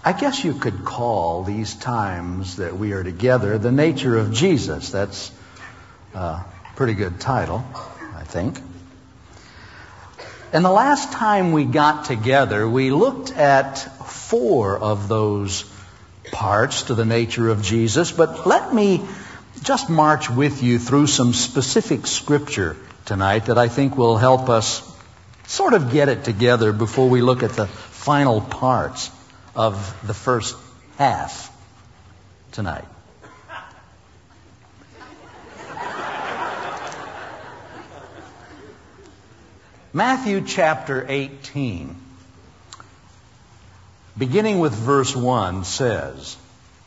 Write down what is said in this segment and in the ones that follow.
I guess you could call these times that we are together the nature of Jesus. That's a pretty good title, I think. And the last time we got together, we looked at 4 of those parts to the nature of Jesus. But let me just march with you through some specific scripture tonight that I think will help us sort of get it together before we look at the final parts of the first half tonight. Matthew chapter 18, beginning with verse 1, says,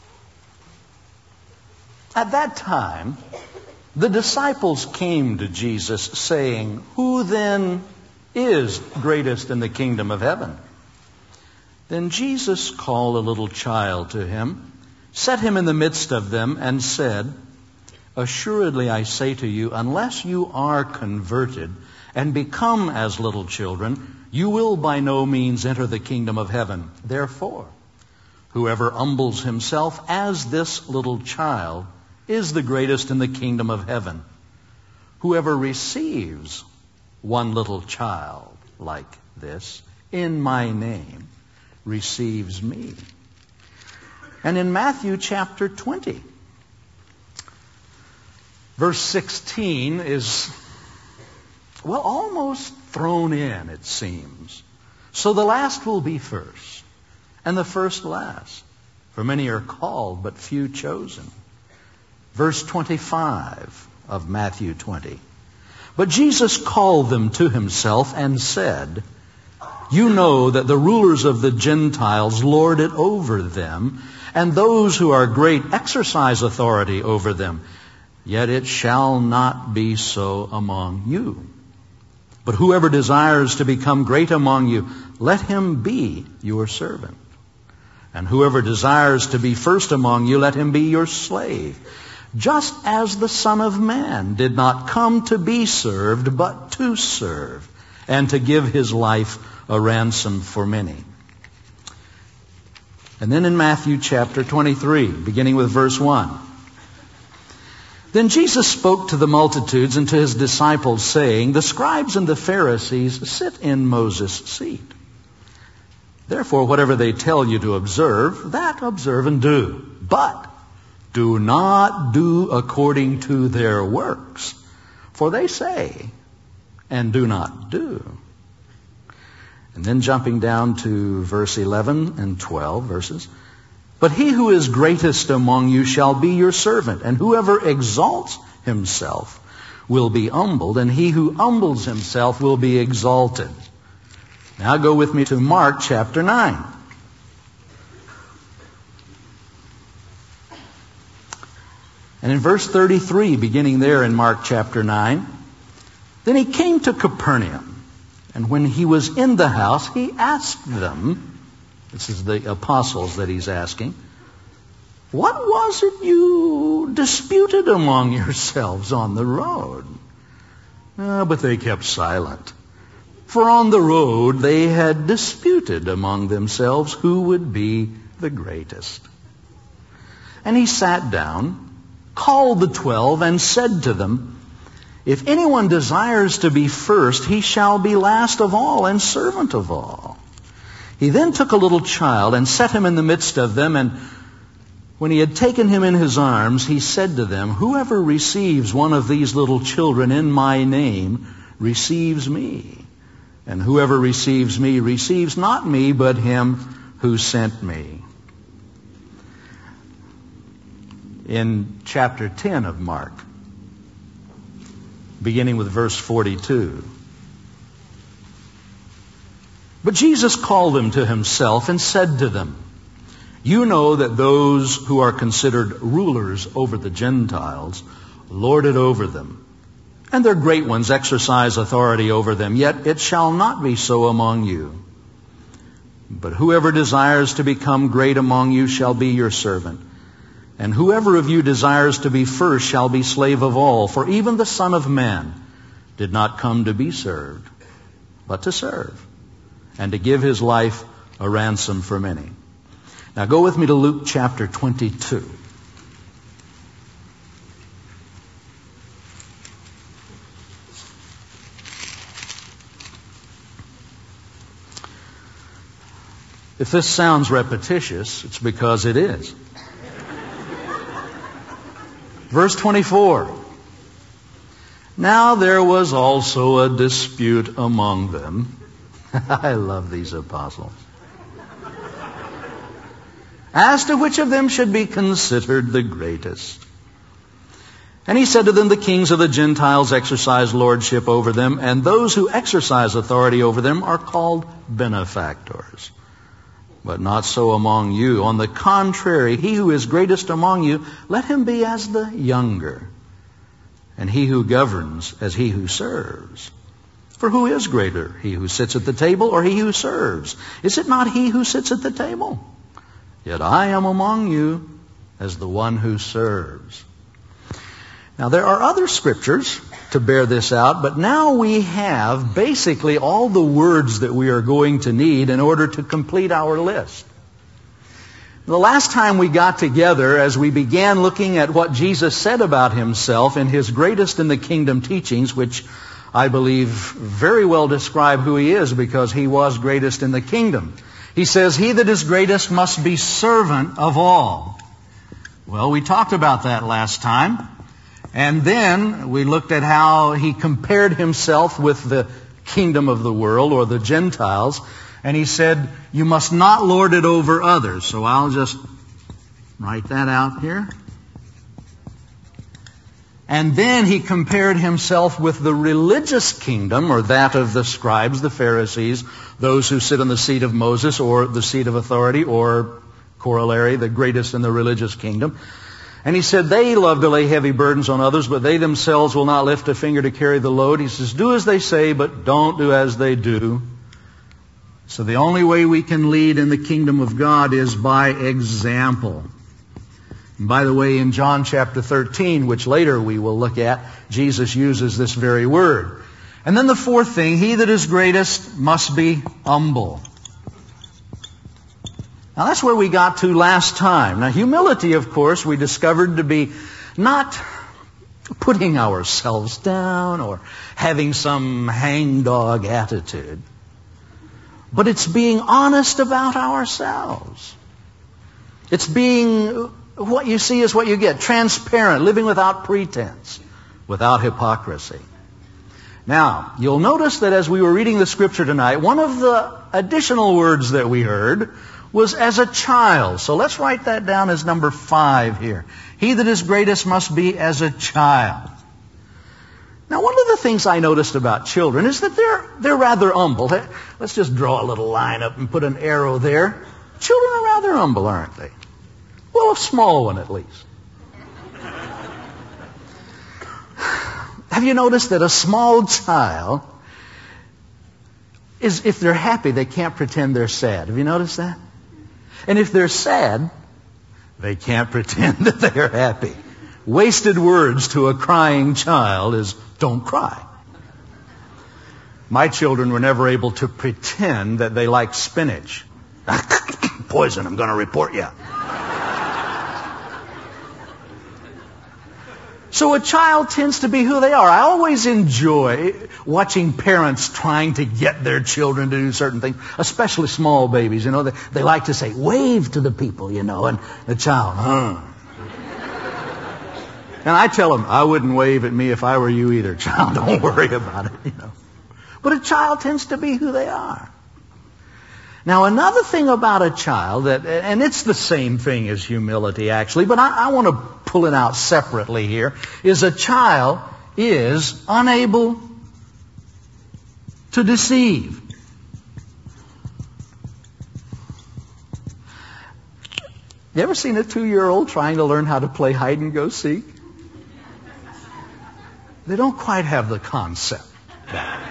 "At that time, the disciples came to Jesus, saying, 'Who then is greatest in the kingdom of heaven?' Then Jesus called a little child to him, set him in the midst of them, and said, 'Assuredly I say to you, unless you are converted and become as little children, you will by no means enter the kingdom of heaven. Therefore, whoever humbles himself as this little child is the greatest in the kingdom of heaven. Whoever receives one little child like this in my name receives me.'" And in Matthew chapter 20, verse 16 is, well, almost thrown in, it seems. "So the last will be first, and the first last. For many are called, but few chosen." Verse 25 of Matthew 20. "But Jesus called them to himself and said, 'You know that the rulers of the Gentiles lord it over them, and those who are great exercise authority over them. Yet it shall not be so among you. But whoever desires to become great among you, let him be your servant. And whoever desires to be first among you, let him be your slave. Just as the Son of Man did not come to be served, but to serve, and to give his life a ransom for many.'" And then in Matthew chapter 23, beginning with verse 1. "Then Jesus spoke to the multitudes and to his disciples, saying, 'The scribes and the Pharisees sit in Moses' seat. Therefore, whatever they tell you to observe, that observe and do. But do not do according to their works, for they say and do not do.'" And then jumping down to verse 11 and 12 verses. "But he who is greatest among you shall be your servant, and whoever exalts himself will be humbled, and he who humbles himself will be exalted." Now go with me to Mark chapter 9. And in verse 33, beginning there in Mark chapter 9, "Then he came to Capernaum, and when he was in the house, he asked them," this is the apostles that he's asking, "What was it you disputed among yourselves on the road?" But they kept silent. For on the road they had disputed among themselves who would be the greatest. And he sat down, called the 12, and said to them, "If anyone desires to be first, he shall be last of all and servant of all." He then took a little child and set him in the midst of them, and when he had taken him in his arms, he said to them, "Whoever receives one of these little children in my name receives me. And whoever receives me receives not me, but him who sent me." In chapter 10 of Mark, beginning with verse 42. "But Jesus called them to himself and said to them, 'You know that those who are considered rulers over the Gentiles lord it over them, and their great ones exercise authority over them. Yet it shall not be so among you. But whoever desires to become great among you shall be your servant. And whoever of you desires to be first shall be slave of all. For even the Son of Man did not come to be served, but to serve, and to give his life a ransom for many.'" Now go with me to Luke chapter 22. If this sounds repetitious, it's because it is. Verse 24. Now there was also a dispute among them. I love these apostles. As to which of them should be considered the greatest. And he said to them, the kings of the Gentiles exercise lordship over them, and those who exercise authority over them are called benefactors. But not so among you. On the contrary, he who is greatest among you, let him be as the younger, and he who governs as he who serves. For who is greater, he who sits at the table or he who serves? Is it not he who sits at the table? Yet I am among you as the one who serves. Now there are other scriptures to bear this out, but now we have basically all the words that we are going to need in order to complete our list. The last time we got together, as we began looking at what Jesus said about himself in his greatest in the kingdom teachings, which I believe very well describe who he is because he was greatest in the kingdom. He says, he that is greatest must be servant of all. Well, we talked about that last time. And then we looked at how he compared himself with the kingdom of the world or the Gentiles. And he said, you must not lord it over others. So I'll just write that out here. And then he compared himself with the religious kingdom, or that of the scribes, the Pharisees, those who sit on the seat of Moses or the seat of authority, or corollary, the greatest in the religious kingdom. And he said, they love to lay heavy burdens on others, but they themselves will not lift a finger to carry the load. He says, do as they say, but don't do as they do. So the only way we can lead in the kingdom of God is by example. And by the way, in John chapter 13, which later we will look at, Jesus uses this very word. And then the fourth thing, he that is greatest must be humble. Now that's where we got to last time. Now humility, of course, we discovered to be not putting ourselves down or having some hangdog attitude, but it's being honest about ourselves. It's being, what you see is what you get, transparent, living without pretense, without hypocrisy. Now, you'll notice that as we were reading the scripture tonight, one of the additional words that we heard was as a child. So let's write that down as number 5 here. He that is greatest must be as a child. Now, one of the things I noticed about children is that they're rather humble. Let's just draw a little line up and put an arrow there. Children are rather humble, aren't they? Well, a small one at least. Have you noticed that a small child is, if they're happy, they can't pretend they're sad? Have you noticed that? And if they're sad, they can't pretend that they're happy. Wasted words to a crying child is, don't cry. My children were never able to pretend that they like spinach. Poison, I'm going to report you. So a child tends to be who they are. I always enjoy watching parents trying to get their children to do certain things, especially small babies. You know, they like to say, wave to the people, you know, and the child, And I tell them, I wouldn't wave at me if I were you either, child. Don't worry about it, you know. But a child tends to be who they are. Now, another thing about a child, and it's the same thing as humility, actually, but I want to pull it out separately here, is a child is unable to deceive. You ever seen a 2-year-old trying to learn how to play hide and go seek? They don't quite have the concept back.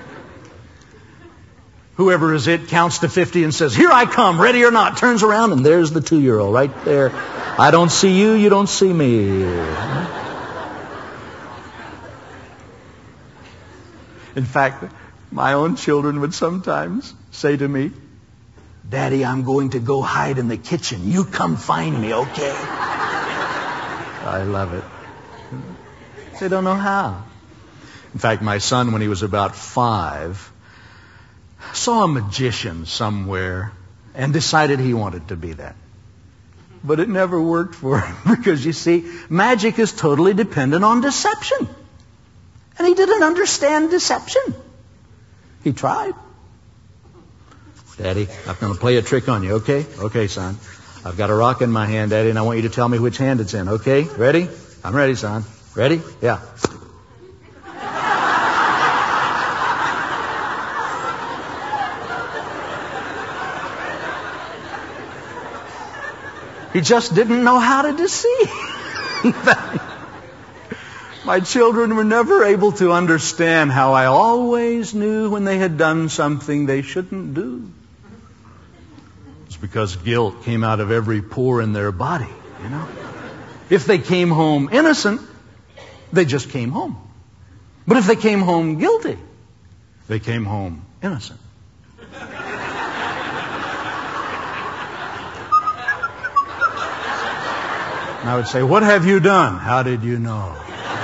Whoever is it counts to 50 and says, here I come, ready or not, turns around, and there's the 2-year-old right there. I don't see you, you don't see me. In fact, my own children would sometimes say to me, Daddy, I'm going to go hide in the kitchen. You come find me, okay? I love it. They don't know how. In fact, my son, when he was about 5, saw a magician somewhere and decided he wanted to be that. But it never worked for him because, you see, magic is totally dependent on deception. And he didn't understand deception. He tried. Daddy, I'm going to play a trick on you, okay? Okay, son. I've got a rock in my hand, Daddy, and I want you to tell me which hand it's in, okay? Ready? I'm ready, son. Ready? Yeah. He just didn't know how to deceive. My children were never able to understand how I always knew when they had done something they shouldn't do. It's because guilt came out of every pore in their body, you know. If they came home innocent, they just came home. But if they came home guilty, they came home innocent. And I would say, what have you done? How did you know?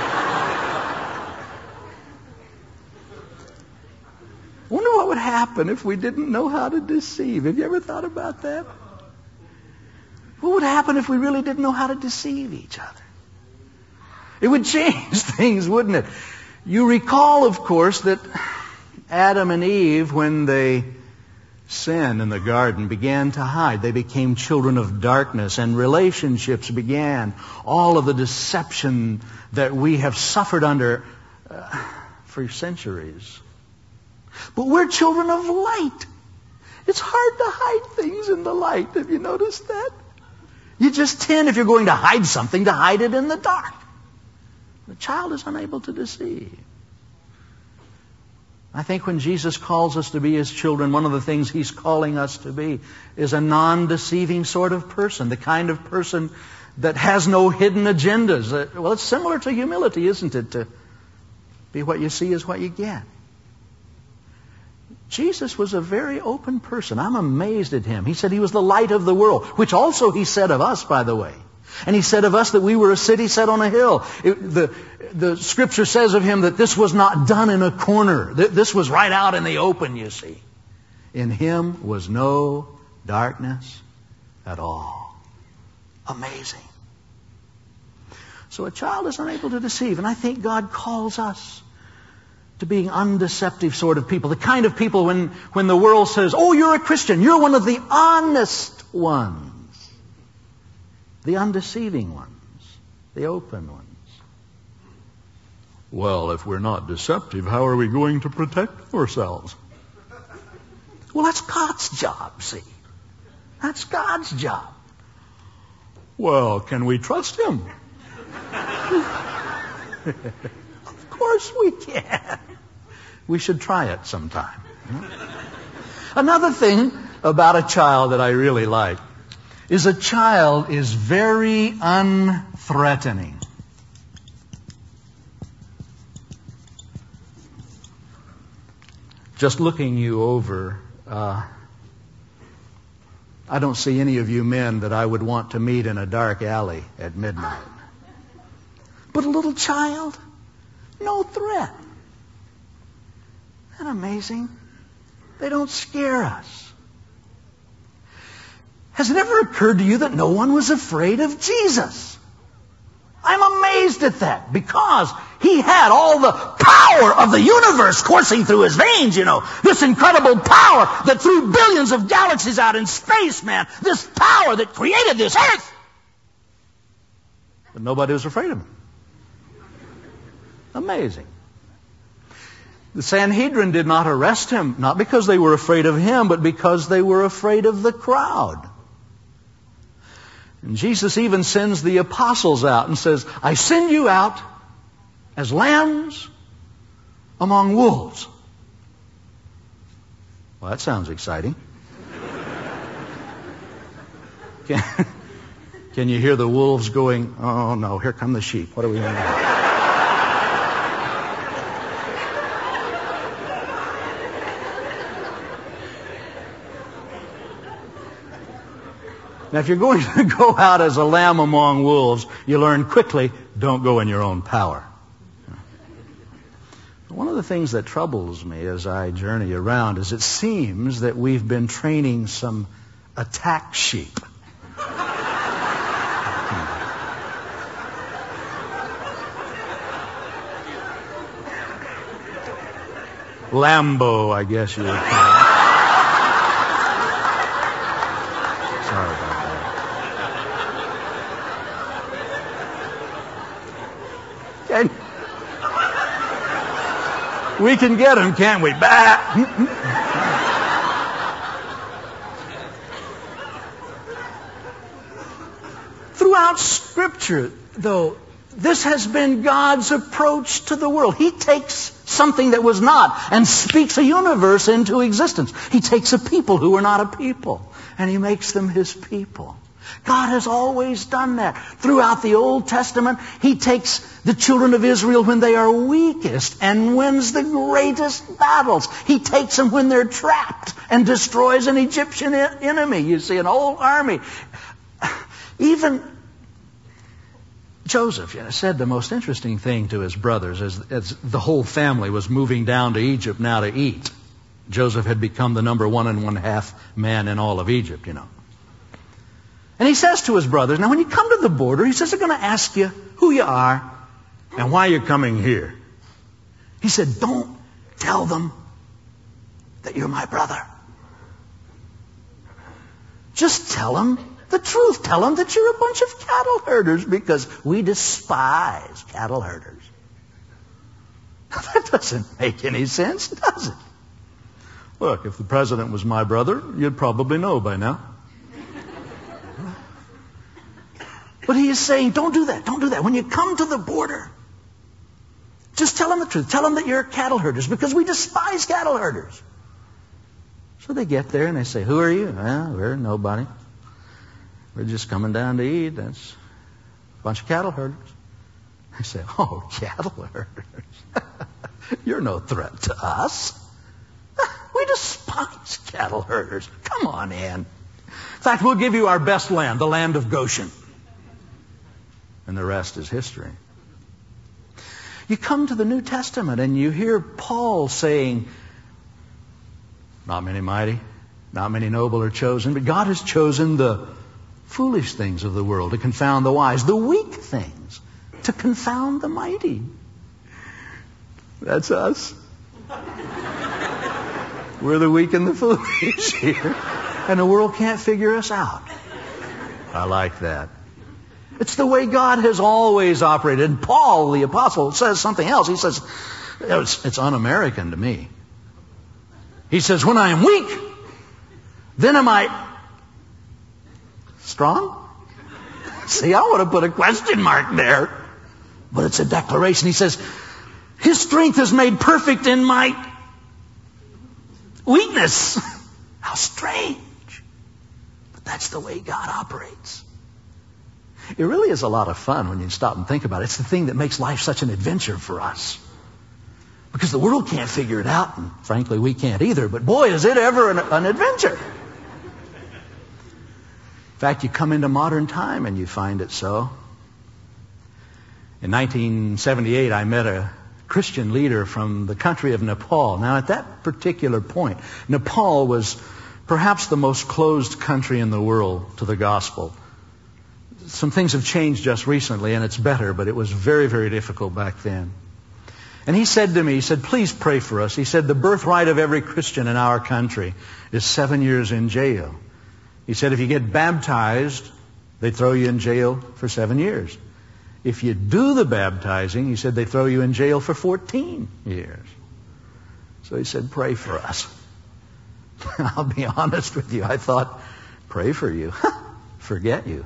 I wonder what would happen if we didn't know how to deceive. Have you ever thought about that? What would happen if we really didn't know how to deceive each other? It would change things, wouldn't it? You recall, of course, that Adam and Eve, when they sinned in the garden, began to hide. They became children of darkness, and relationships began. All of the deception that we have suffered under for centuries. But we're children of light. It's hard to hide things in the light. Have you noticed that? You just tend, if you're going to hide something, to hide it in the dark. The child is unable to deceive. I think when Jesus calls us to be His children, one of the things He's calling us to be is a non-deceiving sort of person, the kind of person that has no hidden agendas. Well, it's similar to humility, isn't it? To be what you see is what you get. Jesus was a very open person. I'm amazed at Him. He said He was the light of the world, which also He said of us, by the way. And He said of us that we were a city set on a hill. The Scripture says of Him that this was not done in a corner. This was right out in the open, you see. In Him was no darkness at all. Amazing. So a child is unable to deceive. And I think God calls us to being undeceptive sort of people. The kind of people when the world says, oh, you're a Christian, you're one of the honest ones. The undeceiving ones. The open ones. Well, if we're not deceptive, how are we going to protect ourselves? Well, that's God's job, see. That's God's job. Well, can we trust Him? Of course we can. We should try it sometime. Another thing about a child that I really like is a child is very unthreatening. Just looking you over, I don't see any of you men that I would want to meet in a dark alley at midnight. But a little child, no threat. Isn't that amazing? They don't scare us. Has it ever occurred to you that no one was afraid of Jesus? I'm amazed at that because He had all the power of the universe coursing through His veins, you know. This incredible power that threw billions of galaxies out in space, man. This power that created this earth. But nobody was afraid of Him. Amazing. The Sanhedrin did not arrest Him, not because they were afraid of Him, but because they were afraid of the crowd. And Jesus even sends the apostles out and says, I send you out as lambs among wolves. Well, that sounds exciting. Can you hear the wolves going, oh no, here come the sheep. What are we going to do? Now, if you're going to go out as a lamb among wolves, you learn quickly, don't go in your own power. One of the things that troubles me as I journey around is it seems that we've been training some attack sheep. Lambo, I guess you would call it. Sorry about that. We can get them, can't we? Throughout Scripture, though, this has been God's approach to the world. He takes something that was not and speaks a universe into existence. He takes a people who were not a people, and He makes them His people. God has always done that. Throughout the Old Testament, He takes the children of Israel when they are weakest and wins the greatest battles. He takes them when they're trapped and destroys an Egyptian enemy. You see, an whole army. Even Joseph said the most interesting thing to his brothers as the whole family was moving down to Egypt now to eat. Joseph had become the number 1 1/2 man in all of Egypt, And he says to his brothers, now when you come to the border, he says, they're going to ask you who you are and why you're coming here. He said, don't tell them that you're my brother. Just tell them the truth. Tell them that you're a bunch of cattle herders because we despise cattle herders. That doesn't make any sense, does it? Look, if the president was my brother, you'd probably know by now. But he is saying, don't do that. Don't do that. When you come to the border, just tell them the truth. Tell them that you're cattle herders because we despise cattle herders. So they get there and they say, who are you? Well, we're nobody. We're just coming down to eat. That's a bunch of cattle herders. They say, oh, cattle herders. You're no threat to us. We despise cattle herders. Come on in. In fact, we'll give you our best land, the land of Goshen. And the rest is history. You come to the New Testament and you hear Paul saying, not many mighty, not many noble are chosen, but God has chosen the foolish things of the world to confound the wise, the weak things to confound the mighty. That's us. We're the weak and the foolish here. And the world can't figure us out. I like that. It's the way God has always operated. And Paul, the apostle, says something else. He says, it's un-American to me. He says, when I am weak, then am I strong? See, I would have put a question mark there. But it's a declaration. He says, His strength is made perfect in my weakness. How strange. But that's the way God operates. It really is a lot of fun when you stop and think about it. It's the thing that makes life such an adventure for us. Because the world can't figure it out, and frankly, we can't either. But boy, is it ever an adventure. In fact, you come into modern time and you find it so. In 1978, I met a Christian leader from the country of Nepal. Now, at that particular point, Nepal was perhaps the most closed country in the world to the gospel. Some things have changed just recently, and it's better, but it was very, very difficult back then. And he said to me, he said, please pray for us. He said, the birthright of every Christian in our country is 7 years in jail. He said, if you get baptized, they throw you in jail for 7 years. If you do the baptizing, he said, they throw you in jail for 14 years. So he said, pray for us. I'll be honest with you. I thought, pray for you. Forget you.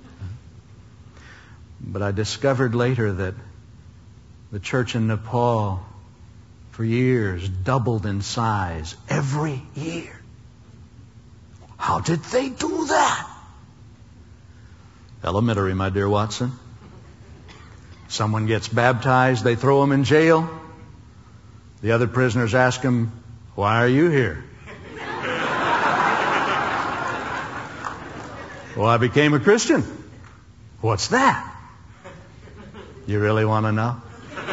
But I discovered later that the church in Nepal, for years, doubled in size every year. How did they do that? Elementary, my dear Watson. Someone gets baptized, they throw him in jail. The other prisoners ask him, why are you here? Well, I became a Christian. What's that? You really want to know?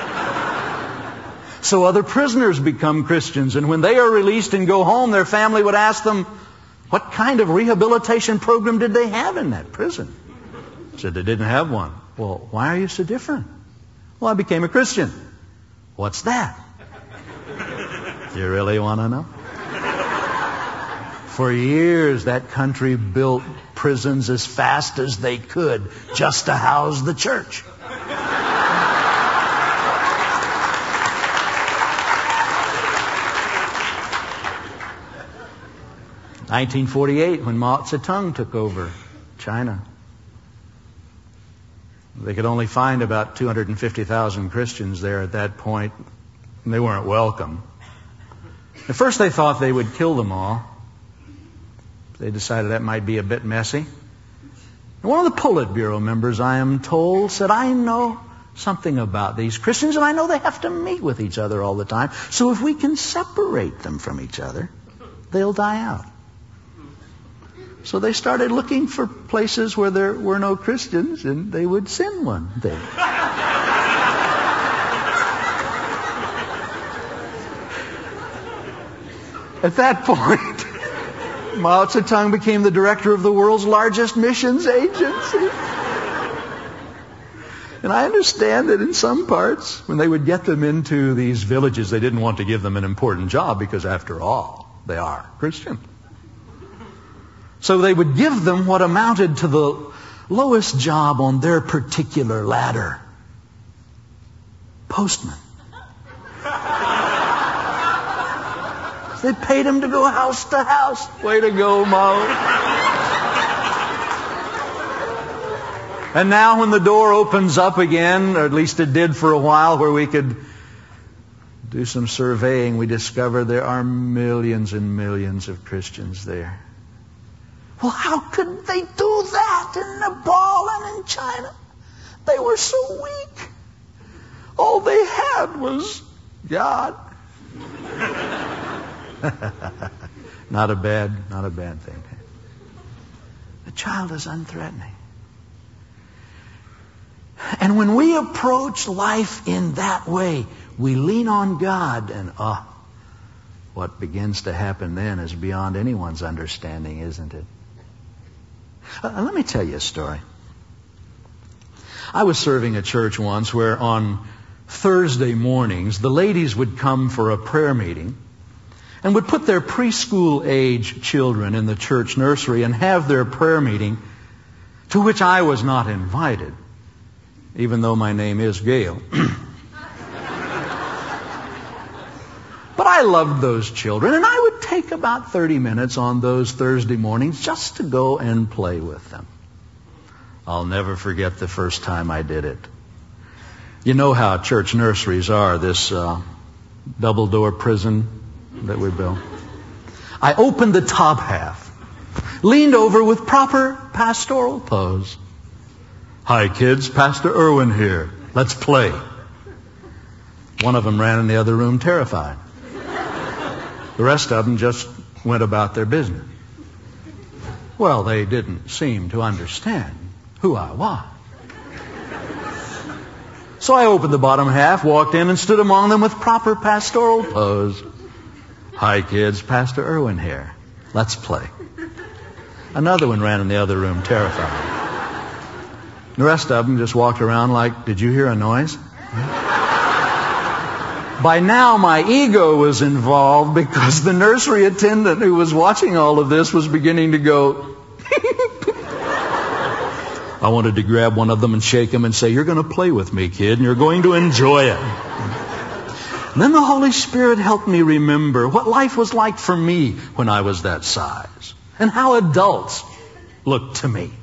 So other prisoners become Christians, and when they are released and go home, their family would ask them, what kind of rehabilitation program did they have in that prison? Said they didn't have one. Well, why are you so different? Well, I became a Christian. What's that? You really want to know? For years, that country built prisons as fast as they could just to house the church. In 1948, when Mao Zedong took over China, they could only find about 250,000 Christians there at that point, and they weren't welcome. At first they thought they would kill them all. They decided that might be a bit messy. And one of the Politburo members, I am told, said, I know something about these Christians, and I know they have to meet with each other all the time. So if we can separate them from each other, they'll die out. So they started looking for places where there were no Christians, and they would send one there. At that point, Mao Zedong became the director of the world's largest missions agency. And I understand that in some parts, when they would get them into these villages, they didn't want to give them an important job because, after all, they are Christian. So they would give them what amounted to the lowest job on their particular ladder. Postman. They paid him to go house to house. Way to go, Mao. And now when the door opens up again, or at least it did for a while, where we could do some surveying, we discover there are millions and millions of Christians there. Well, how could they do that in Nepal and in China? They were so weak. All they had was God. Not a bad thing. The child is unthreatening. And when we approach life in that way, we lean on God, and what begins to happen then is beyond anyone's understanding, isn't it? Let me tell you a story. I was serving a church once where on Thursday mornings, the ladies would come for a prayer meeting and would put their preschool age children in the church nursery and have their prayer meeting, to which I was not invited, even though my name is Gail. But I loved those children, and I would take about 30 minutes on those Thursday mornings just to go and play with them. I'll never forget the first time I did it. You know how church nurseries are, this double-door prison that we built. I opened the top half, leaned over with proper pastoral pose. Hi kids, Pastor Irwin here. Let's play. One of them ran in the other room terrified. The rest of them just went about their business. Well, they didn't seem to understand who I was. So I opened the bottom half, walked in, and stood among them with proper pastoral pose. Hi kids, Pastor Irwin here. Let's play. Another one ran in the other room terrified. The rest of them just walked around like, did you hear a noise? By now, my ego was involved because the nursery attendant who was watching all of this was beginning to go. I wanted to grab one of them and shake him and say, you're going to play with me, kid, and you're going to enjoy it. And then the Holy Spirit helped me remember what life was like for me when I was that size, and how adults looked to me.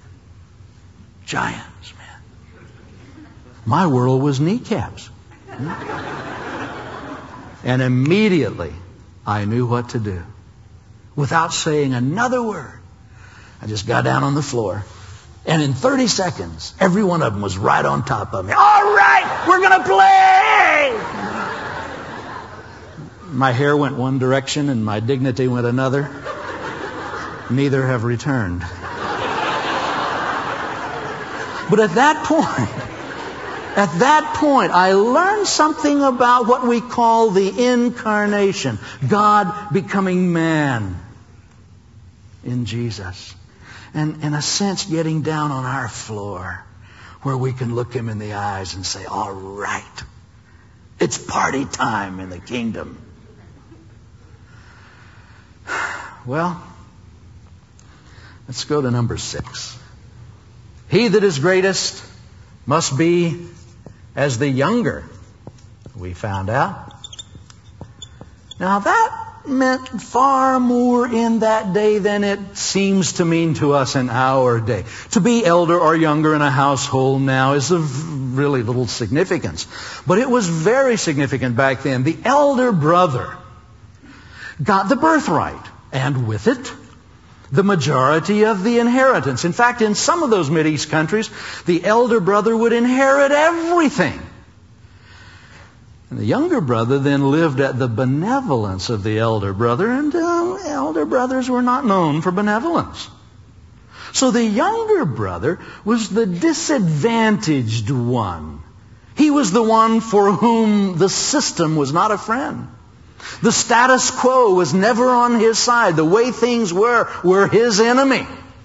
Giants, man. My world was kneecaps. And immediately, I knew what to do. Without saying another word, I just got down on the floor. And in 30 seconds, every one of them was right on top of me. All right, we're going to play! My hair went one direction and my dignity went another. Neither have returned. But at that point, I learned something about what we call the incarnation. God becoming man in Jesus. And in a sense, getting down on our floor where we can look him in the eyes and say, all right, it's party time in the kingdom. Well, let's go to number 6. He that is greatest must be as the younger, we found out. Now that meant far more in that day than it seems to mean to us in our day. To be elder or younger in a household now is of really little significance. But it was very significant back then. The elder brother got the birthright, and with it, the majority of the inheritance. In fact, in some of those Mideast countries, the elder brother would inherit everything. And the younger brother then lived at the benevolence of the elder brother, and elder brothers were not known for benevolence. So the younger brother was the disadvantaged one. He was the one for whom the system was not a friend. The status quo was never on his side. The way things were his enemy.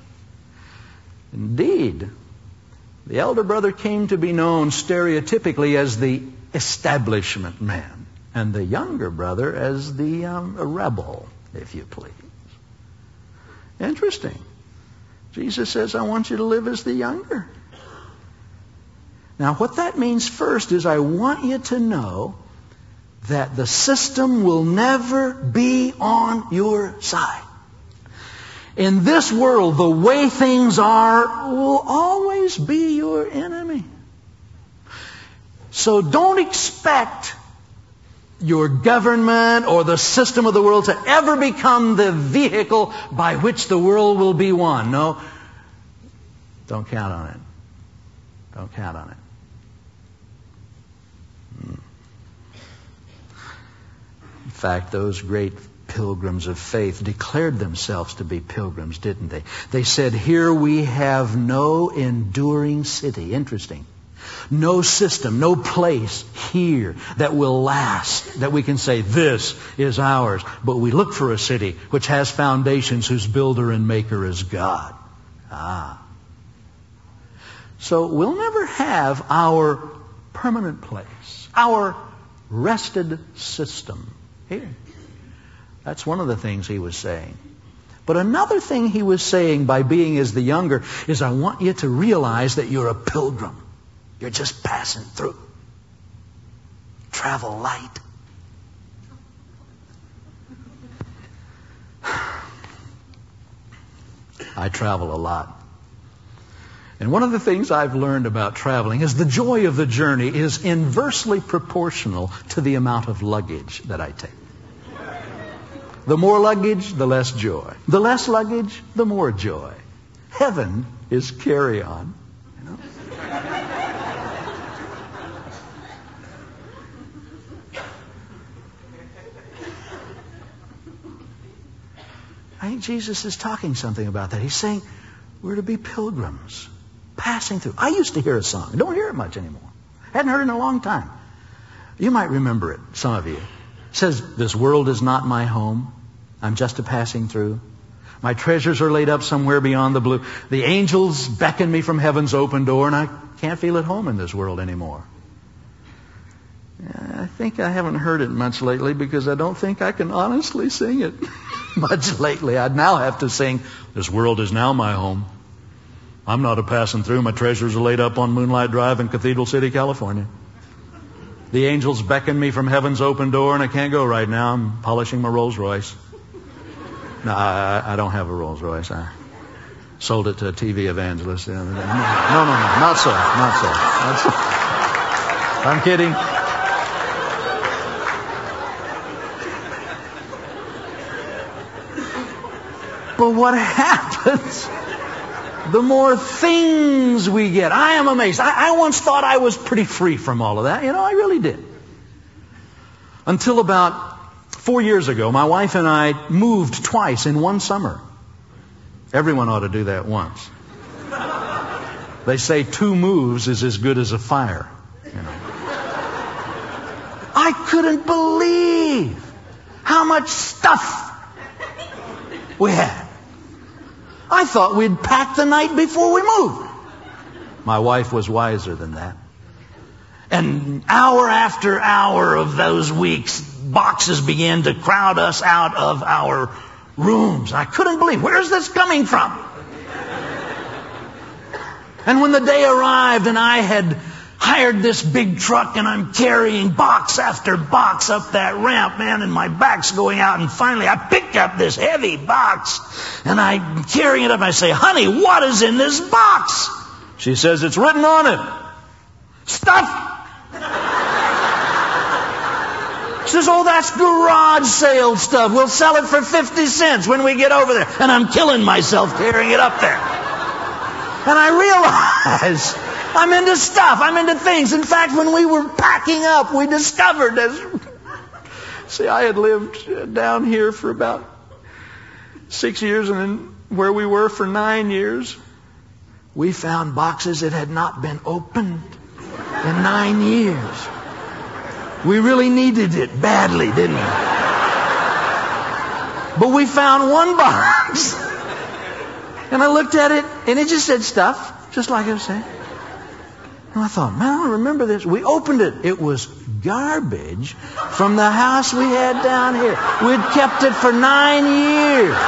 Indeed, the elder brother came to be known stereotypically as the establishment man, and the younger brother as the rebel, if you please. Interesting. Jesus says, I want you to live as the younger. Now, what that means first is I want you to know that the system will never be on your side. In this world, the way things are will always be your enemy. So don't expect your government or the system of the world to ever become the vehicle by which the world will be won. No, don't count on it. Don't count on it. In fact, those great pilgrims of faith declared themselves to be pilgrims, didn't they? They said, here we have no enduring city. Interesting. No system, no place here that will last, that we can say, this is ours. But we look for a city which has foundations, whose builder and maker is God. So we'll never have our permanent place, our rested system here. That's one of the things he was saying. But another thing he was saying by being as the younger is, I want you to realize that you're a pilgrim. You're just passing through. Travel light. I travel a lot. And one of the things I've learned about traveling is the joy of the journey is inversely proportional to the amount of luggage that I take. The more luggage, the less joy. The less luggage, the more joy. Heaven is carry-on. You know? I think Jesus is talking something about that. He's saying we're to be pilgrims, passing through. I used to hear a song. I don't hear it much anymore. Hadn't heard it in a long time. You might remember it, some of you. It says, this world is not my home. I'm just a passing through. My treasures are laid up somewhere beyond the blue. The angels beckon me from heaven's open door, and I can't feel at home in this world anymore. I think I haven't heard it much lately because I don't think I can honestly sing it much lately. I'd now have to sing, this world is now my home. I'm not a passing through. My treasures are laid up on Moonlight Drive in Cathedral City, California. The angels beckon me from heaven's open door, and I can't go right now. I'm polishing my Rolls Royce. No, I don't have a Rolls Royce. I sold it to a TV evangelist the other day. No, not so. I'm kidding. But what happens? The more things we get. I am amazed. I once thought I was pretty free from all of that. You know, I really did. Until about 4 years ago, my wife and I moved twice in one summer. Everyone ought to do that once. They say 2 moves is as good as a fire. You know. I couldn't believe how much stuff we had. I thought we'd packed the night before we moved. My wife was wiser than that. And hour after hour of those weeks, boxes began to crowd us out of our rooms. I couldn't believe, where's this coming from? And when the day arrived and I had hired this big truck and I'm carrying box after box up that ramp, man, and my back's going out, and finally I pick up this heavy box and I'm carrying it up and I say, honey, what is in this box? She says, it's written on it, stuff. She says, oh, that's garage sale stuff. We'll sell it for 50 cents when we get over there. And I'm killing myself carrying it up there. And I realize I'm into stuff. I'm into things. In fact, when we were packing up, we discovered see, I had lived down here for about 6 years, and then where we were for 9 years, we found boxes that had not been opened in 9 years. We really needed it badly, didn't we? But we found one box. And I looked at it, and it just said stuff, just like I was saying. And I thought, man, I remember this. We opened it. It was garbage from the house we had down here. We'd kept it for 9 years.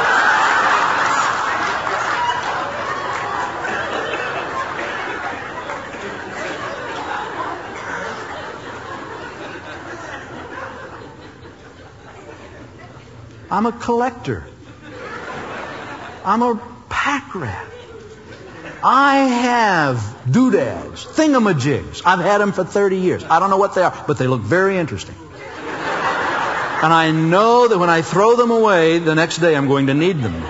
I'm a collector. I'm a pack rat. I have doodads, thingamajigs. I've had them for 30 years. I don't know what they are, but they look very interesting. And I know that when I throw them away, the next day I'm going to need them.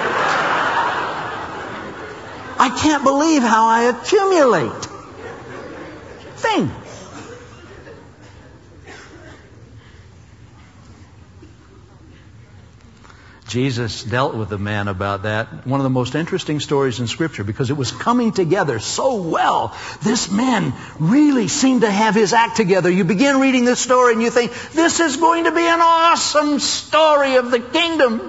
I can't believe how I accumulate things. Jesus dealt with the man about that. One of the most interesting stories in Scripture, because it was coming together so well. This man really seemed to have his act together. You begin reading this story and you think, this is going to be an awesome story of the kingdom.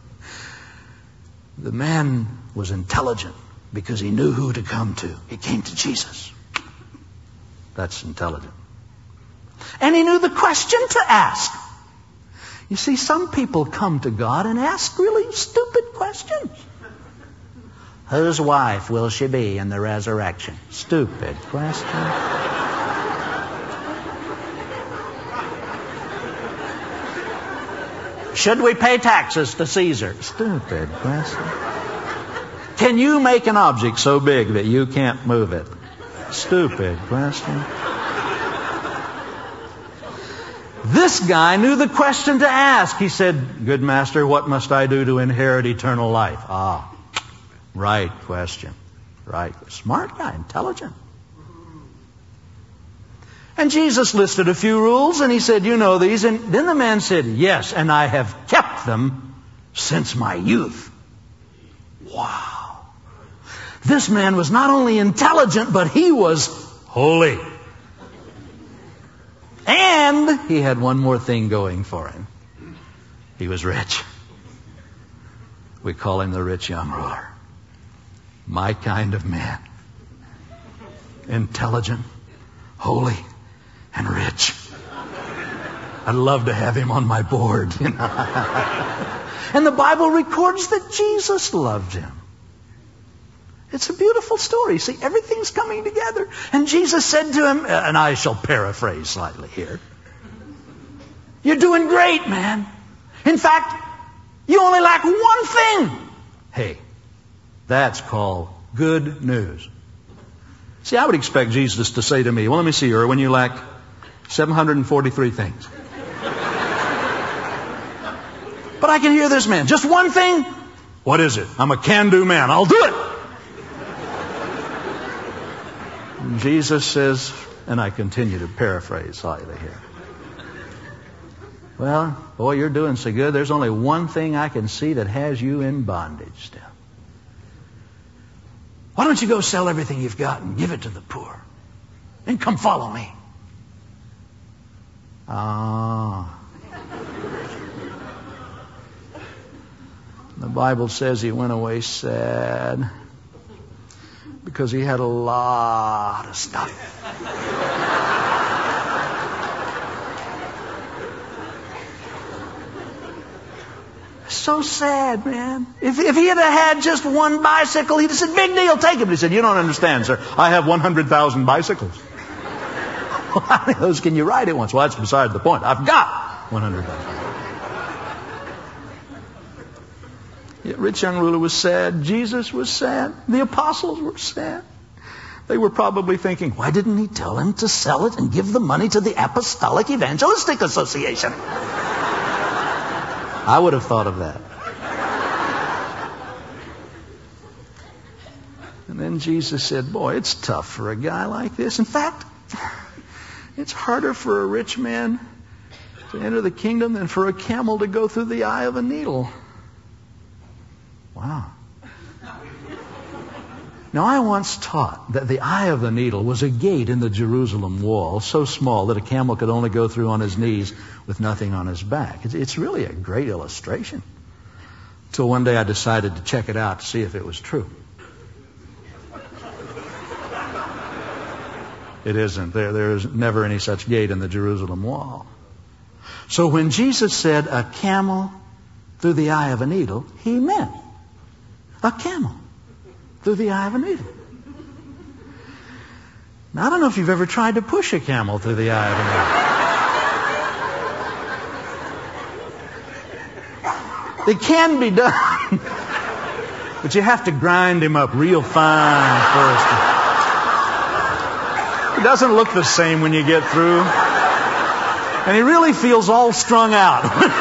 The man was intelligent because he knew who to come to. He came to Jesus. That's intelligent. And he knew the question to ask. You see, some people come to God and ask really stupid questions. Whose wife will she be in the resurrection? Stupid question. Should we pay taxes to Caesar? Stupid question. Can you make an object so big that you can't move it? Stupid question. This guy knew the question to ask. He said, good master, what must I do to inherit eternal life? Ah, right question. Right. Smart guy, intelligent. And Jesus listed a few rules and he said, you know these. And then the man said, yes, and I have kept them since my youth. Wow. This man was not only intelligent, but he was holy. And he had one more thing going for him. He was rich. We call him the rich young ruler. My kind of man. Intelligent, holy, and rich. I'd love to have him on my board. You know? And the Bible records that Jesus loved him. It's a beautiful story. See, everything's coming together. And Jesus said to him, and I shall paraphrase slightly here, you're doing great, man. In fact, you only lack one thing. Hey, that's called good news. See, I would expect Jesus to say to me, well, let me see, Erwin, you lack 743 things. But I can hear this man, just one thing? What is it? I'm a can-do man. I'll do it. Jesus says, and I continue to paraphrase slightly here. Well, boy, you're doing so good. There's only one thing I can see that has you in bondage still. Why don't you go sell everything you've got and give it to the poor? And come follow me. The Bible says he went away sad because he had a lot of stuff. So sad, man. If he had just one bicycle, he'd have said, big deal, take it. But he said, you don't understand, sir. I have 100,000 bicycles. How many of those can you ride at once? Well, that's beside the point. I've got 100,000. The rich young ruler was sad. Jesus was sad. The apostles were sad. They were probably thinking, why didn't he tell him to sell it and give the money to the Apostolic Evangelistic Association? I would have thought of that. And then Jesus said, boy, it's tough for a guy like this. In fact, it's harder for a rich man to enter the kingdom than for a camel to go through the eye of a needle. Wow. Now, I once taught that the eye of the needle was a gate in the Jerusalem wall, so small that a camel could only go through on his knees with nothing on his back. It's really a great illustration. Till one day I decided to check it out to see if it was true. It isn't. There is never any such gate in the Jerusalem wall. So when Jesus said a camel through the eye of a needle, he meant a camel through the eye of a needle. Now, I don't know if you've ever tried to push a camel through the eye of a needle. It can be done, but you have to grind him up real fine first. It doesn't look the same when you get through. And he really feels all strung out.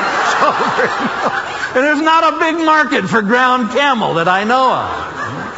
And there's not a big market for ground camel that I know of.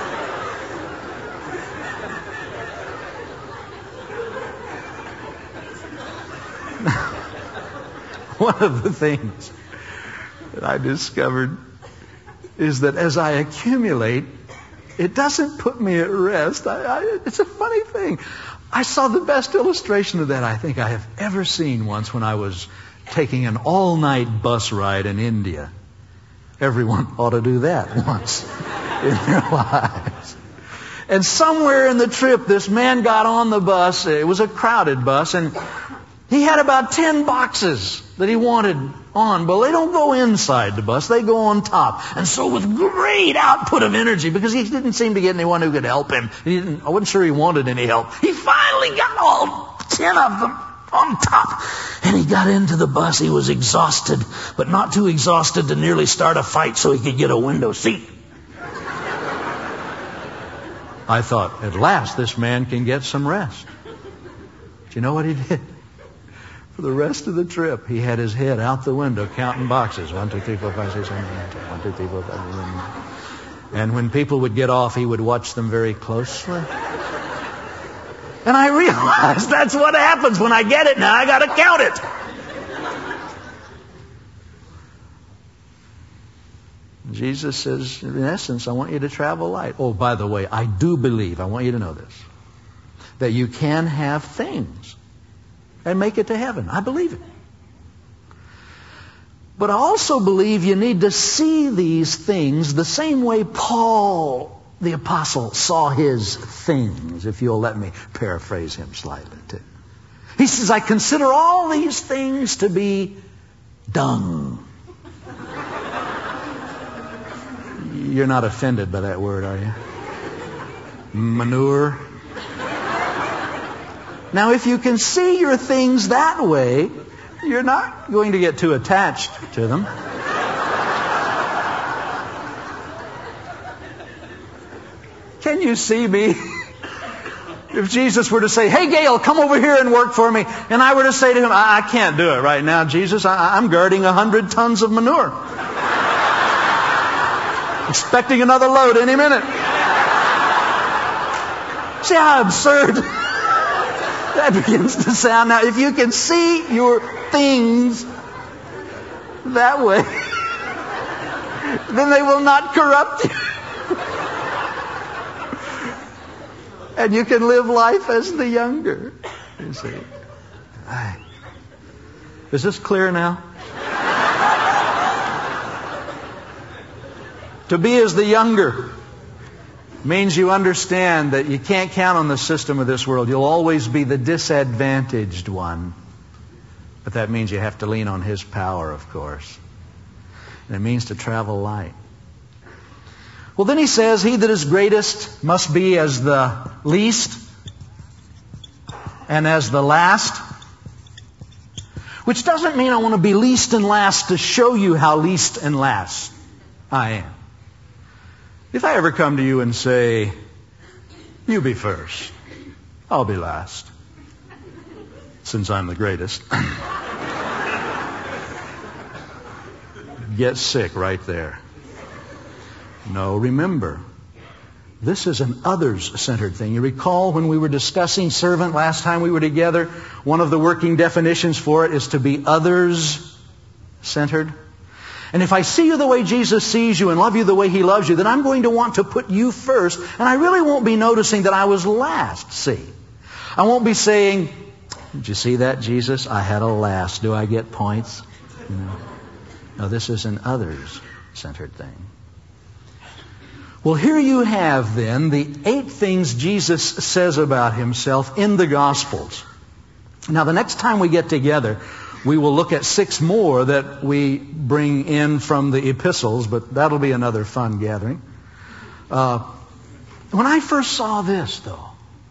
One of the things that I discovered is that as I accumulate, it doesn't put me at rest. It's a funny thing. I saw the best illustration of that I think I have ever seen once when I was taking an all-night bus ride in India. Everyone ought to do that once in their lives. And somewhere in the trip, this man got on the bus. It was a crowded bus, and he had about 10 boxes that he wanted on. But they don't go inside the bus. They go on top. And so with great output of energy, because he didn't seem to get anyone who could help him. I wasn't sure he wanted any help. He finally got all 10 of them on top. And he got into the bus. He was exhausted, but not too exhausted to nearly start a fight so he could get a window seat. I thought, at last this man can get some rest. Do you know what he did? For the rest of the trip, he had his head out the window counting boxes. 1, 2, 3, 4, 5, 6, 7, 8, 9, 10. 1, 2, 3, 4, 5, 6, 7, 8, 9. And when people would get off, he would watch them very closely. And I realized that's what happens when I get it. Now I got to count it. Jesus says, in essence, I want you to travel light. Oh, by the way, I do believe, I want you to know this, that you can have things and make it to heaven. I believe it. But I also believe you need to see these things the same way Paul, the apostle, saw his things, if you'll let me paraphrase him slightly too. He says, I consider all these things to be dung. You're not offended by that word, are you? Manure. Now, if you can see your things that way, you're not going to get too attached to them. Can you see me? If Jesus were to say, hey, Gail, come over here and work for me, and I were to say to him, I can't do it right now, Jesus. I'm guarding 100 tons of manure. Expecting another load any minute. See how absurd that begins to sound. Now, if you can see your things that way, then they will not corrupt you. And you can live life as the younger. You see. Is this clear now? To be as the younger means you understand that you can't count on the system of this world. You'll always be the disadvantaged one. But that means you have to lean on His power, of course. And it means to travel light. Well, then he says, he that is greatest must be as the least and as the last. Which doesn't mean I want to be least and last to show you how least and last I am. If I ever come to you and say, you be first, I'll be last, since I'm the greatest. Get sick right there. No, remember, this is an others-centered thing. You recall when we were discussing servant last time we were together, one of the working definitions for it is to be others-centered. And if I see you the way Jesus sees you and love you the way He loves you, then I'm going to want to put you first, and I really won't be noticing that I was last, see. I won't be saying, did you see that, Jesus? I had a last. Do I get points? No, this is an others-centered thing. Well, here you have then the 8 things Jesus says about Himself in the Gospels. Now, the next time we get together, we will look at 6 more that we bring in from the epistles, but that'll be another fun gathering. When I first saw this, though,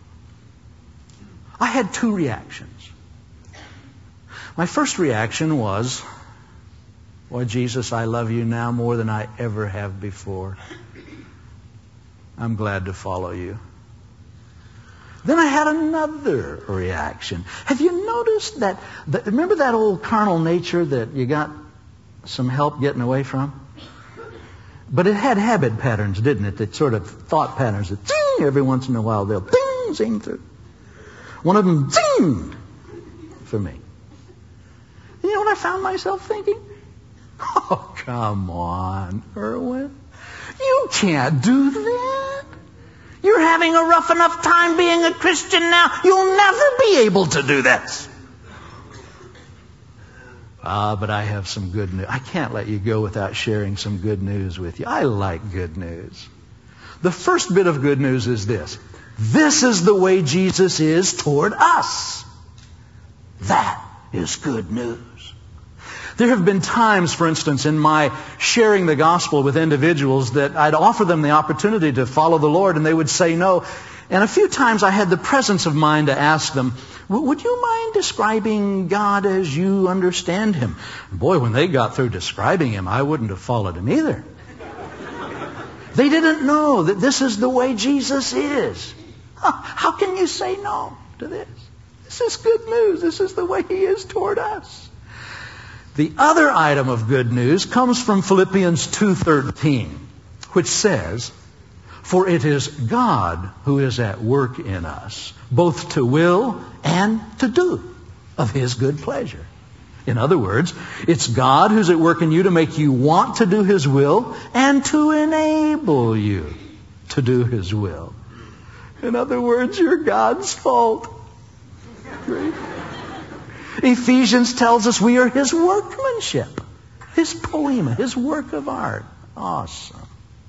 I had 2 reactions. My first reaction was, boy, Jesus, I love you now more than I ever have before. I'm glad to follow you. Then I had another reaction. Have you noticed that, remember that old carnal nature that you got some help getting away from? But it had habit patterns, didn't it? That sort of thought patterns that zing, every once in a while they'll ding, zing through. One of them zinged for me. And you know what I found myself thinking? Oh, come on, Erwin. You can't do that. You're having a rough enough time being a Christian now. You'll never be able to do this. But I have some good news. I can't let you go without sharing some good news with you. I like good news. The first bit of good news is this. This is the way Jesus is toward us. That is good news. There have been times, for instance, in my sharing the gospel with individuals that I'd offer them the opportunity to follow the Lord and they would say no. And a few times I had the presence of mind to ask them, would you mind describing God as you understand Him? Boy, when they got through describing Him, I wouldn't have followed Him either. They didn't know that this is the way Jesus is. How can you say no to this? This is good news. This is the way He is toward us. The other item of good news comes from Philippians 2:13, which says, for it is God who is at work in us, both to will and to do of His good pleasure. In other words, it's God who's at work in you to make you want to do His will and to enable you to do His will. In other words, you're God's fault. Great. Ephesians tells us we are His workmanship, His poema, His work of art. Awesome.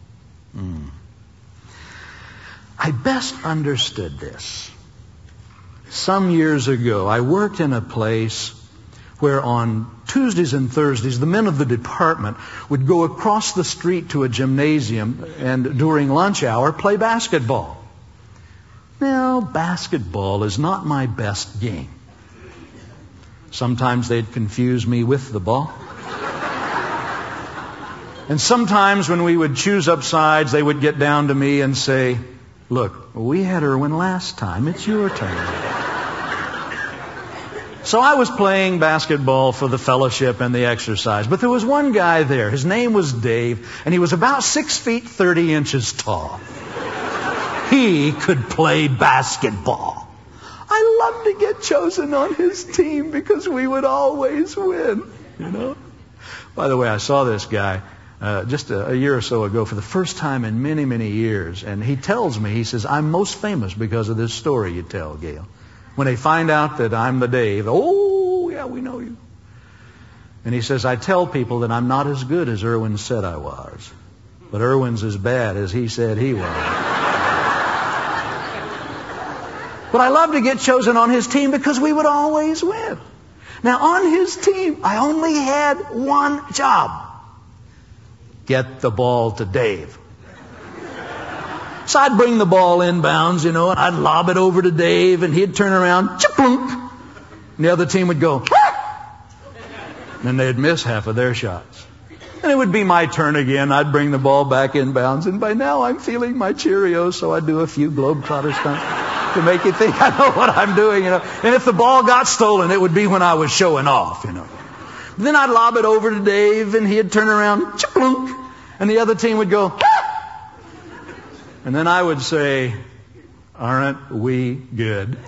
I best understood this. Some years ago, I worked in a place where on Tuesdays and Thursdays, the men of the department would go across the street to a gymnasium and during lunch hour play basketball. Now, basketball is not my best game. Sometimes they'd confuse me with the ball. And sometimes when we would choose up sides, they would get down to me and say, look, we had Erwin last time. It's your turn. So I was playing basketball for the fellowship and the exercise. But there was one guy there. His name was Dave, and he was about 6 feet 30 inches tall. He could play basketball. I loved to get chosen on his team because we would always win, you know. By the way, I saw this guy just a year or so ago for the first time in many, many years. And he tells me, he says, I'm most famous because of this story you tell, Gail. When they find out that I'm the Dave, oh, yeah, we know you. And he says, I tell people that I'm not as good as Erwin said I was. But Erwin's as bad as he said he was. But I love to get chosen on his team because we would always win. Now, on his team, I only had one job. Get the ball to Dave. So I'd bring the ball inbounds, and I'd lob it over to Dave, and he'd turn around, cha-plunk, and the other team would go, ah! And then they'd miss half of their shots. And it would be my turn again. I'd bring the ball back inbounds, and by now I'm feeling my Cheerios, so I'd do a few Globetrotter stunts to make you think I know what I'm doing, And if the ball got stolen, it would be when I was showing off, Then I'd lob it over to Dave, and he'd turn around, cha-plunk, and the other team would go, ah! And then I would say, aren't we good?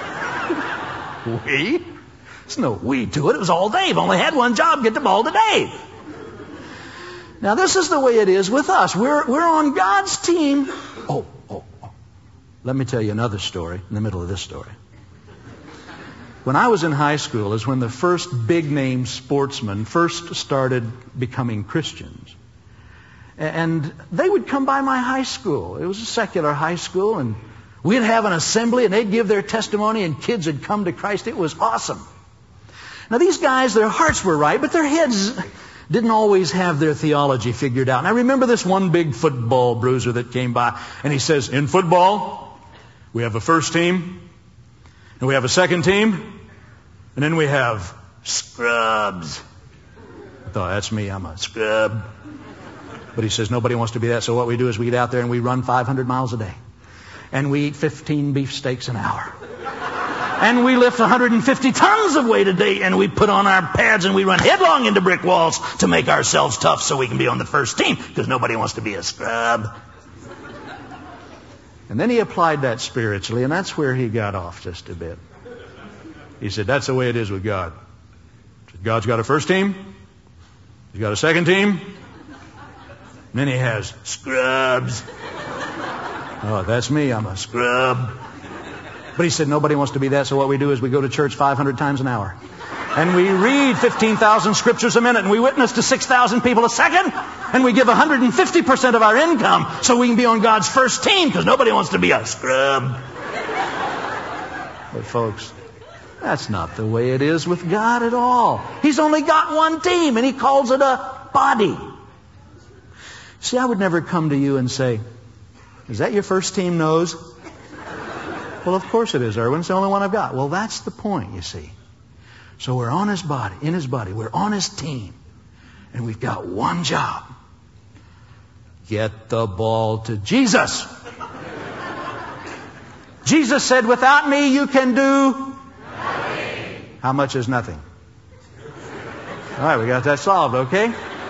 We? There's no we to it. It was all Dave. Only had one job, get the ball to Dave. Now, this is the way it is with us. We're on God's team. Oh. Let me tell you another story in the middle of this story. When I was in high school is when the first big-name sportsmen first started becoming Christians. And they would come by my high school. It was a secular high school, and we'd have an assembly, and they'd give their testimony, and kids would come to Christ. It was awesome. Now, these guys, their hearts were right, but their heads didn't always have their theology figured out. And I remember this one big football bruiser that came by, and he says, in football, we have a first team, and we have a second team, and then we have scrubs. I thought, that's me, I'm a scrub. But he says, nobody wants to be that, so what we do is we get out there and we run 500 miles a day. And we eat 15 beefsteaks an hour. And we lift 150 tons of weight a day, and we put on our pads and we run headlong into brick walls to make ourselves tough so we can be on the first team, because nobody wants to be a scrub. And then he applied that spiritually, and that's where he got off just a bit. He said, that's the way it is with God. God's got a first team, he's got a second team, and then he has scrubs. Oh, that's me, I'm a scrub. But he said, nobody wants to be that, so what we do is we go to church 500 times an hour. And we read 15,000 scriptures a minute, and we witness to 6,000 people a second, and we give 150% of our income so we can be on God's first team, because nobody wants to be a scrub. But folks, that's not the way it is with God at all. He's only got one team, and he calls it a body. See, I would never come to you and say, is that your first team nose? Well, of course it is, Erwin. It's the only one I've got. Well, that's the point, you see. So we're on his body, in his body. We're on his team. And we've got one job. Get the ball to Jesus. Jesus said, without me you can do nothing. How much is nothing? All right, we got that solved, okay?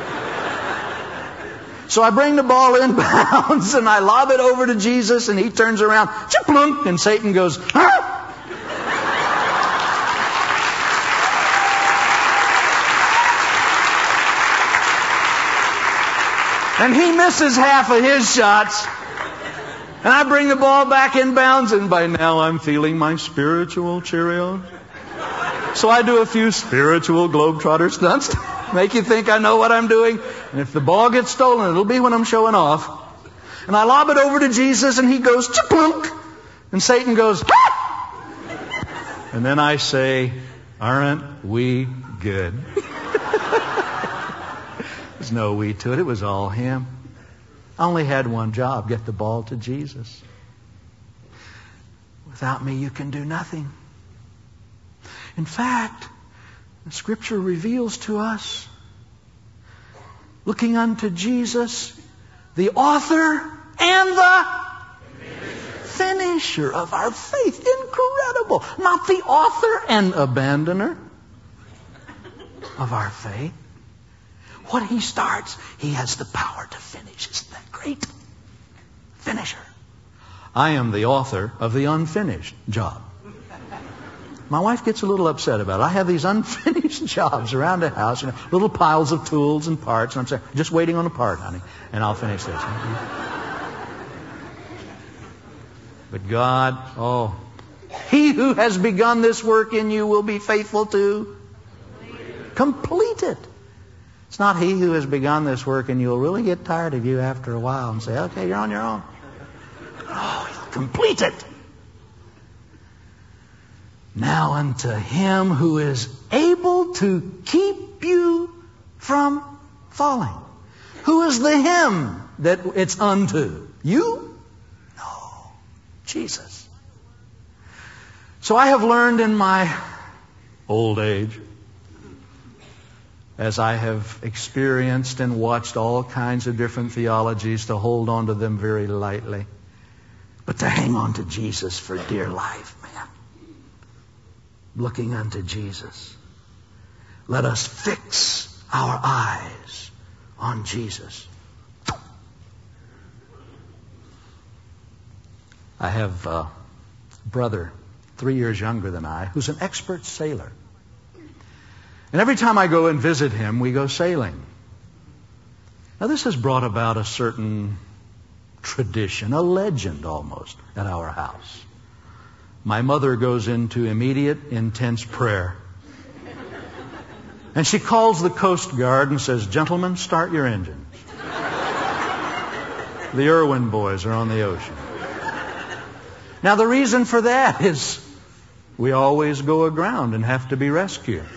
So I bring the ball inbounds and I lob it over to Jesus, and he turns around, cha-plunk, and Satan goes, ah! And he misses half of his shots. And I bring the ball back inbounds, and by now I'm feeling my spiritual Cheerios. So I do a few spiritual Globetrotter stunts to make you think I know what I'm doing. And if the ball gets stolen, it'll be when I'm showing off. And I lob it over to Jesus, and he goes, cha-plunk. And Satan goes, ah! And then I say, aren't we good? There's no we to it. It was all him. I only had one job, get the ball to Jesus. Without me, you can do nothing. In fact, the Scripture reveals to us, looking unto Jesus, the author and the finisher of our faith. Incredible. Not the author and abandoner of our faith. What he starts, he has the power to finish. Isn't that great? Finisher. I am the author of the unfinished job. My wife gets a little upset about it. I have these unfinished jobs around the house, little piles of tools and parts, and I'm saying, just waiting on a part, honey, and I'll finish this. But God, He who has begun this work in you will be faithful to complete it. It's not He who has begun this work and you'll really get tired of you after a while and say, okay, you're on your own. He'll complete it. Now unto Him who is able to keep you from falling. Who is the Him that it's unto? You? No. Jesus. So I have learned in my old age, as I have experienced and watched all kinds of different theologies, to hold on to them very lightly, but to hang on to Jesus for dear life, man. Looking unto Jesus. Let us fix our eyes on Jesus. I have a brother 3 years younger than I who's an expert sailor. And every time I go and visit him, we go sailing. Now this has brought about a certain tradition, a legend almost, at our house. My mother goes into immediate, intense prayer. And she calls the Coast Guard and says, gentlemen, start your engines. The Irwin boys are on the ocean. Now the reason for that is we always go aground and have to be rescued.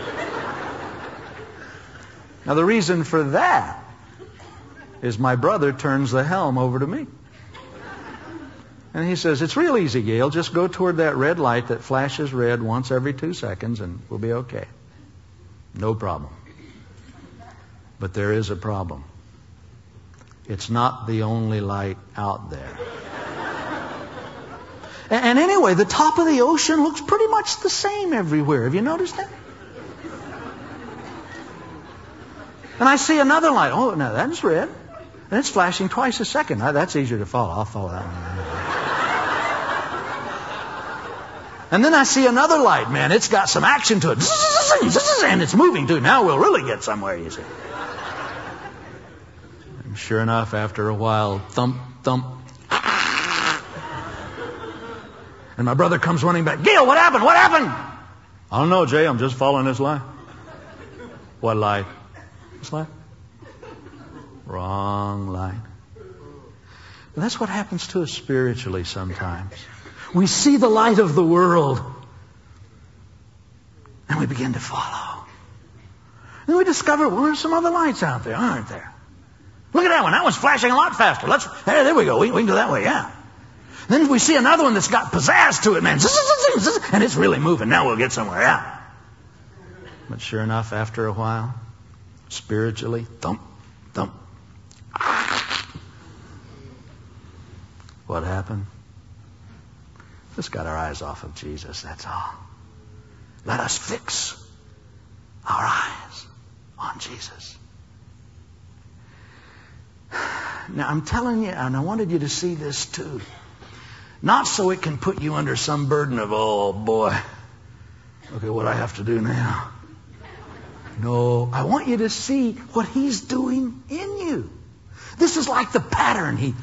Now the reason for that is my brother turns the helm over to me. And he says, it's real easy, Gail. Just go toward that red light that flashes red once every 2 seconds and we'll be okay. No problem. But there is a problem. It's not the only light out there. And anyway, the top of the ocean looks pretty much the same everywhere. Have you noticed that? And I see another light. Oh, now that's red. And it's flashing twice a second. Now, that's easier to follow. I'll follow that one. And then I see another light, man. It's got some action to it. And it's moving too. Now we'll really get somewhere, you see. And sure enough, after a while, thump, thump. And my brother comes running back. Gail, what happened? What happened? I don't know, Jay. I'm just following this light. What light? This light? Wrong light. And that's what happens to us spiritually sometimes. We see the light of the world and we begin to follow. And we discover, well, there's some other lights out there, aren't there? Look at that one. That one's flashing a lot faster. There we go. We can go that way, yeah. Then we see another one that's got pizzazz to it, man. And it's really moving. Now we'll get somewhere, yeah. But sure enough, after a while, spiritually, thump, thump. What happened? Just got our eyes off of Jesus, that's all. Let us fix our eyes on Jesus. Now, I'm telling you, and I wanted you to see this too. Not so it can put you under some burden of, oh boy, look at what I have to do now. No, I want you to see what He's doing in you. This is like the pattern He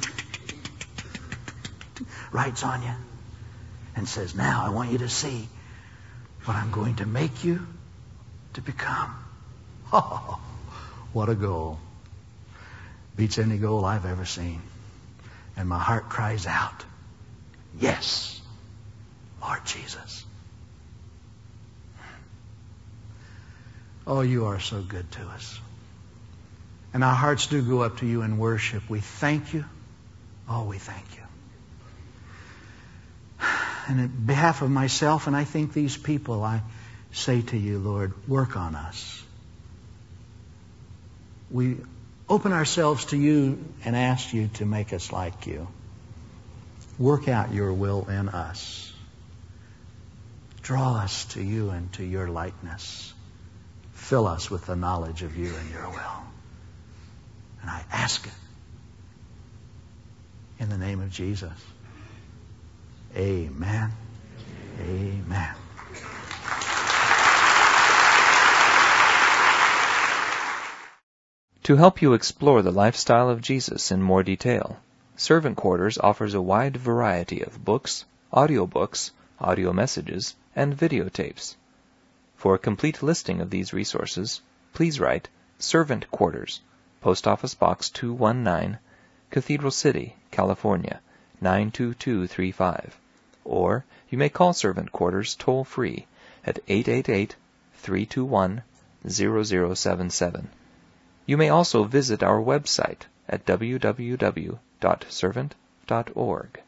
writes on you and says, now I want you to see what I'm going to make you to become. Oh, what a goal. Beats any goal I've ever seen. And my heart cries out, yes, Lord Jesus. Oh, you are so good to us. And our hearts do go up to you in worship. We thank you. Oh, we thank you. And on behalf of myself, and I think these people, I say to you, Lord, work on us. We open ourselves to you and ask you to make us like you. Work out your will in us. Draw us to you and to your likeness. Fill us with the knowledge of you and your will. And I ask it in the name of Jesus. Amen. Amen. To help you explore the lifestyle of Jesus in more detail, Servant Quarters offers a wide variety of books, audiobooks, audio messages, and videotapes. For a complete listing of these resources, please write Servant Quarters, Post Office Box 219, Cathedral City, California, 92235. Or you may call Servant Quarters toll-free at 888-321-0077. You may also visit our website at www.servant.org.